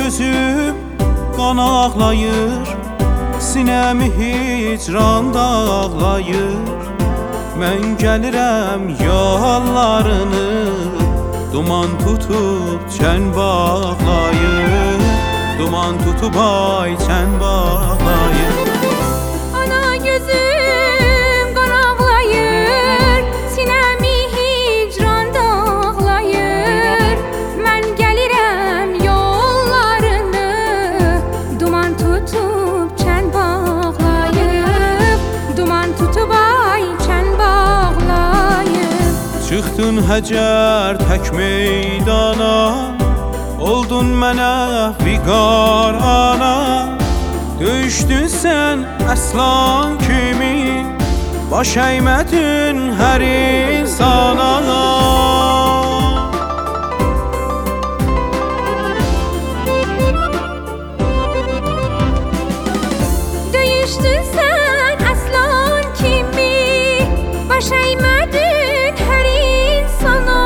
gözüm qan ağlayır, sinəmi hicran dağlayır. Mən gəlirəm yollarını, duman tutub çən bağlayır, duman tutub ay çən bağlayır. Ana gözüm qan ağlayır, sinəmi hicran dağlayır. Mən gəlirəm yollarını, duman tutub çən bağlayıb, duman tutub ay çən bağlayıb. Çıxdın həcər tək meydana, oldun mənə viqar ana. Döyüşdün sən əslan kimi, baş əymədin hər insana. Döyüşdün sən əslan kimi, baş əymədin hər insana.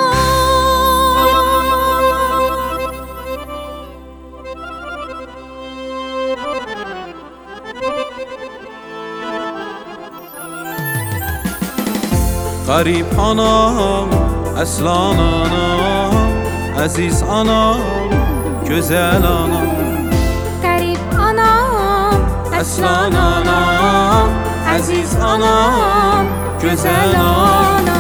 Qərib anam, əslan anam, əziz anam, gözəl anam. Qərib anam, Əslan anam, əziz anam, gözəl anam.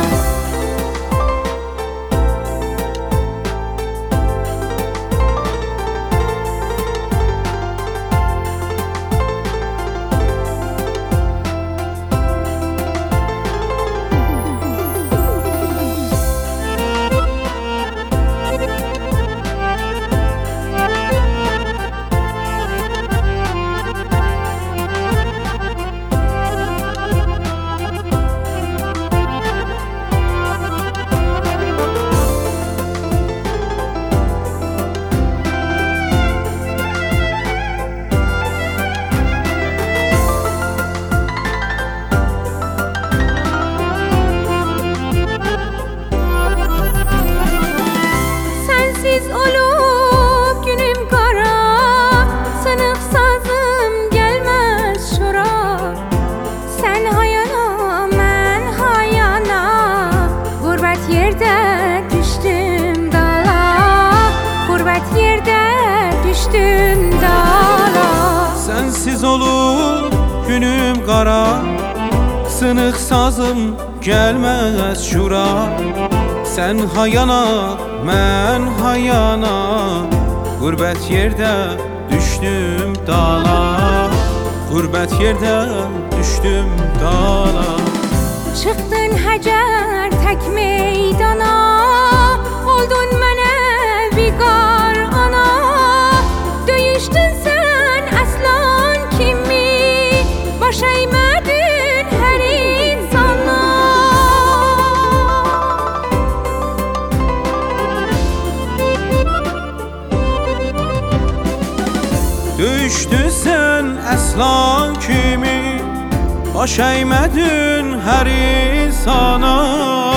Sensiz olup günüm qara, sınıq sazım gəlməz şura. Sən hayana, mən hayana, qurbət yerdə düşdüm dala, qurbət yerdə düşdüm dala. Sensiz olub günüm qara, sınıq sazım gəlməz şura. Sən hayana, mən hayana, qurbət yerdə düşdüm dala, qurbət yerdə düşdüm dala. Çıxdın həcər tək meydana, oldun mənə viqar ana. Döyüşdün sən əslan kimi, baş əymədin hər insana. Döyüşdün sən əslan kimi, baş əymədin hər insana.